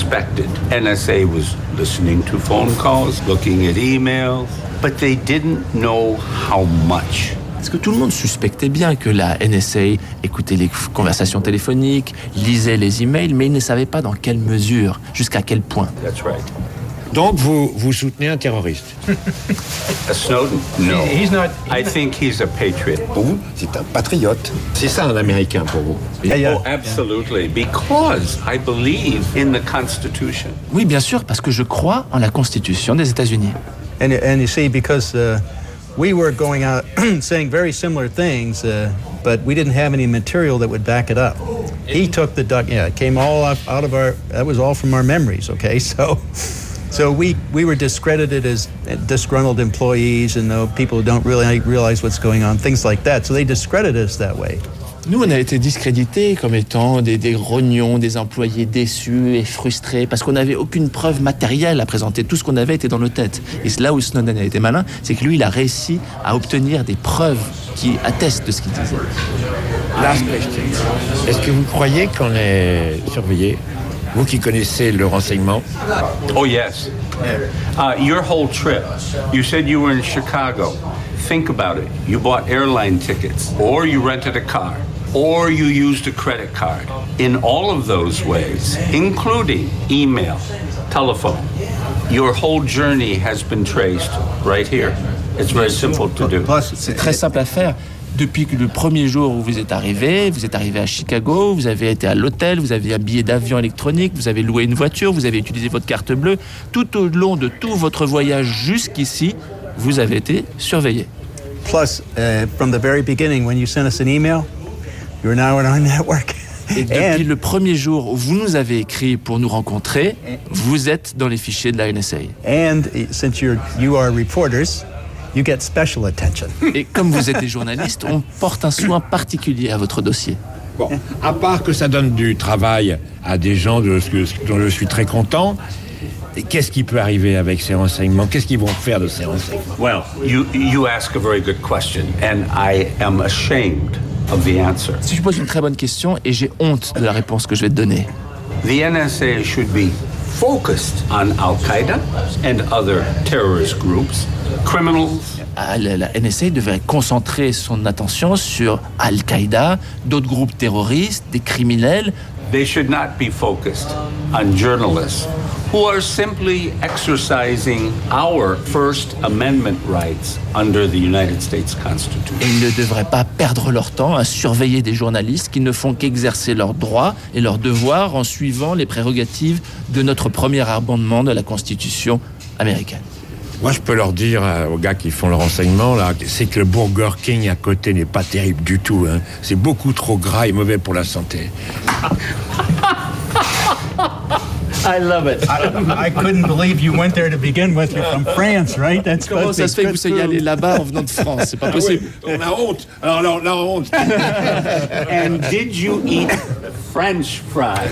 suspected NSA was listening to phone calls, looking at emails, but they didn't know how much. Parce que tout le monde suspectait bien que la NSA écoutait les conversations téléphoniques, lisait les emails, mais ils ne savaient pas dans quelle mesure, jusqu'à quel point. That's right. Donc vous soutenez un terroriste? Snowden? No. I think he's a patriot. Pour vous, c'est un patriote. C'est ça un Américain pour vous? Oh, absolutely. Because I believe in the Constitution. Oui, bien sûr, parce que je crois en la Constitution des États-Unis. And you see, because we were going out saying very similar things, but we didn't have any material that would back it up. He took the duck. Yeah, it came all out of our. That was all from our memories. Okay, so we were discredited as disgruntled employees, and people who don't really realize what's going on, things like that. So they discredited us that way. Nous, on a été discrédités comme étant des grognons, des employés déçus et frustrés, parce qu'on n'avait aucune preuve matérielle à présenter. Tout ce qu'on avait était dans nos têtes. Et c'est là où Snowden a été malin, c'est que lui, il a réussi à obtenir des preuves qui attestent de ce qu'il disait. Last question. Est-ce que vous croyez qu'on est surveillé? Vous qui connaissez le renseignement? Oh, yes. Your whole trip, you said you were in Chicago. Think about it. You bought airline tickets, or you rented a car, or you used a credit card. In all of those ways, including email, telephone, your whole journey has been traced right here. It's very simple to do. C'est très simple à faire. Depuis que le premier jour où vous êtes arrivé à Chicago, vous avez été à l'hôtel, vous avez un billet d'avion électronique, vous avez loué une voiture, vous avez utilisé votre carte bleue. Tout au long de tout votre voyage jusqu'ici, vous avez été surveillé. Plus, from the very beginning, when you sent us an email, you're now on our network. Et depuis le premier jour où vous nous avez écrit pour nous rencontrer, vous êtes dans les fichiers de la NSA. And since you are reporters, you get special attention. Et comme vous êtes des journalistes, on porte un soin particulier à votre dossier. Bon, à part que ça donne du travail à des gens dont je suis très content, et qu'est-ce qui peut arriver avec ces renseignements? Qu'est-ce qu'ils vont faire de ces renseignements? Well, you ask a very good question, and I am ashamed of the answer. Si je pose une très bonne question et j'ai honte de la réponse que je vais te donner. The NSA should be focused on Al-Qaeda and other terrorist groups, criminals. La NSA devrait concentrer son attention sur Al-Qaïda, d'autres groupes terroristes, des criminels. They should not be focused on journalists who are simply exercising our First Amendment rights under the United States Constitution. Et ils ne devraient pas perdre leur temps à surveiller des journalistes qui ne font qu'exercer leurs droits et leurs devoirs en suivant les prérogatives de notre premier amendement de la Constitution américaine. Moi, je peux leur dire aux gars qui font le renseignement, là, c'est que le Burger King à côté n'est pas terrible du tout. Hein. C'est beaucoup trop gras et mauvais pour la santé. I love it. I couldn't believe you went there to begin with. You're from France, right? That's Comment ça se fait que vous soyez allé là-bas en venant de France? C'est pas possible. Oui, on a honte. Alors, la honte. And did you eat French fries?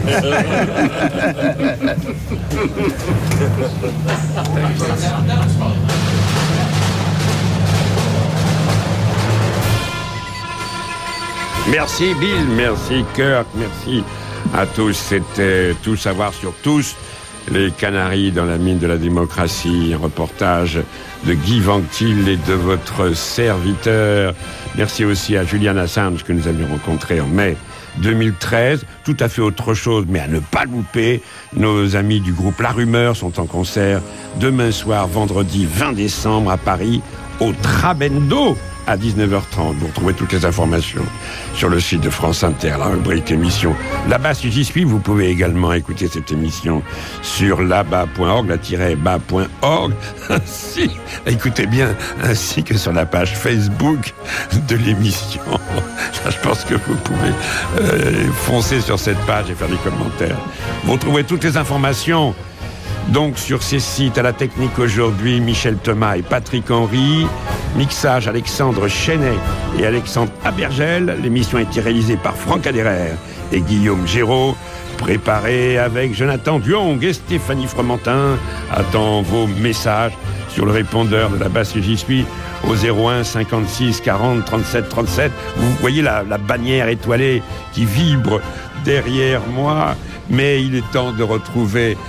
Merci Bill, merci Kurt, merci à tous. C'était Tout savoir sur tous. Les Canaries dans la mine de la démocratie, un reportage de Guy Vanctil et de votre serviteur. Merci aussi à Julian Assange que nous avions rencontré en mai 2013. Tout à fait autre chose, mais à ne pas louper. Nos amis du groupe La Rumeur sont en concert demain soir, vendredi 20 décembre à Paris, au Trabendo, à 19h30. Vous retrouvez toutes les informations sur le site de France Inter, la rubrique émission Là-bas si j'y suis. Vous pouvez également écouter cette émission sur là-bas.org, la-bas.org. Ainsi, écoutez bien, ainsi que sur la page Facebook de l'émission. Là, je pense que vous pouvez foncer sur cette page et faire des commentaires. Vous retrouvez toutes les informations donc sur ces sites. À la technique aujourd'hui, Michel Thomas et Patrick Henry. Mixage Alexandre Chenet et Alexandre Abergel. L'émission a été réalisée par Franck Aderer et Guillaume Géraud. Préparée avec Jonathan Duong et Stéphanie Fromentin. Attends vos messages sur le répondeur de Là-bas si j'y suis au 01 56 40 37 37. Vous voyez la bannière étoilée qui vibre derrière moi. Mais il est temps de retrouver